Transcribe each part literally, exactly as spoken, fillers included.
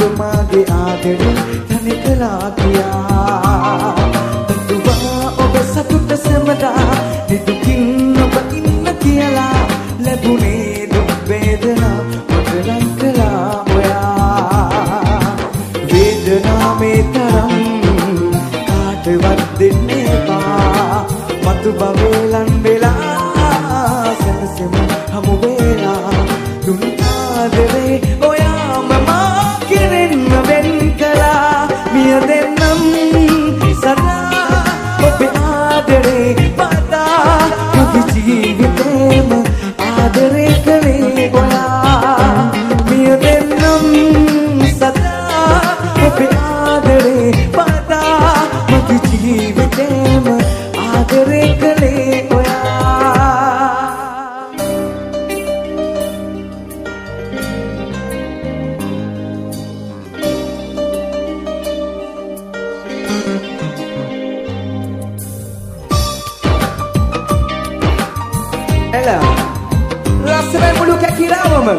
මාගේ ආදරේ තනි කළා කියා දුවා ඔබ සතුට සැමදා නිදුකින් ඔබ ඉන්න කියලා ලැබුණේ දුක් වේදනා මට ලං කළා ඔයා වේදනාවේ තරම් කාටවත් දෙන්න එපා මතු බවලන් වෙලා සැනසෙමු හමු වෙලා දුන් ආදරේ ඔයාම මා කෙරෙන්න වෙන් කළා මිය දෙන්නම් සදා ඔබේ ආදරේ පතා මගේ ජීවිතේම ආදරේ කළේ ඔයා මිය දෙන්නම් සදා ඔබේ ආදරේ පතා මගේ ජීවිතේම ආදරේ කළේ Ela, rasanya mulu kayak kira mama.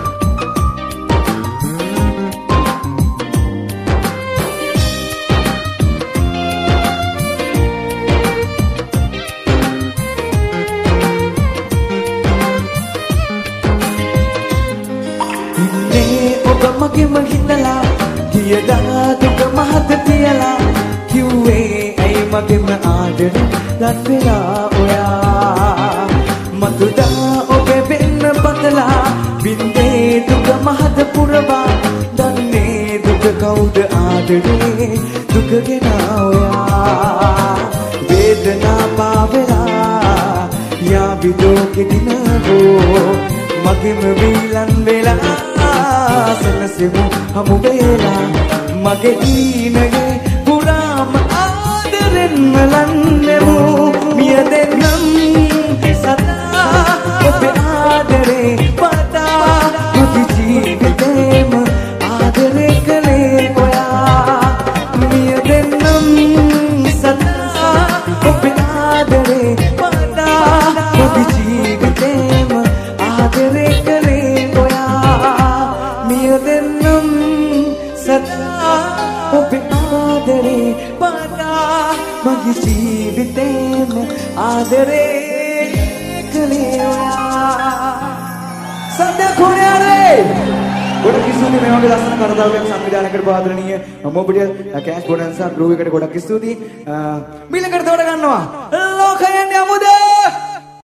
Ini oga magi menghitala, dia dah tuga mahat tiala, kiwe ay magi maadar dan bela oya. Matuda obe ben patla binde duga mahad purba danne duga kaud aadare duga genaoya vedana pavela ya bido ke dinago magim vilan vela sanasemu hamu vela mage inage puram aadaren malannemu miya dennam sada ඔබේ ආදරේ පතා මගේ ජීවිතේම ආදරේ කළේ ඔයා මිය දෙන්නම් සදා ඔබේ ආදරේ පතා මගේ ජීවිතේම ආදරේ කළේ ඔයා මිය දෙන්නම් සදා ඔබේ ආදරේ පතා මගේ ජීවිතේම ආදරේ Sandhya Khoniare ගොඩක් ස්තුතියි මේ වගේ ලස්සන කරදරයක් සංවිධානය කරපු ආදරණීය මොබිඩියල් කෑෂ් බොනන්සා ගෲප් එකට ගොඩක් ස්තුතියි. මිලකට තෝර ගන්නවා ලෝකයෙන් යමුද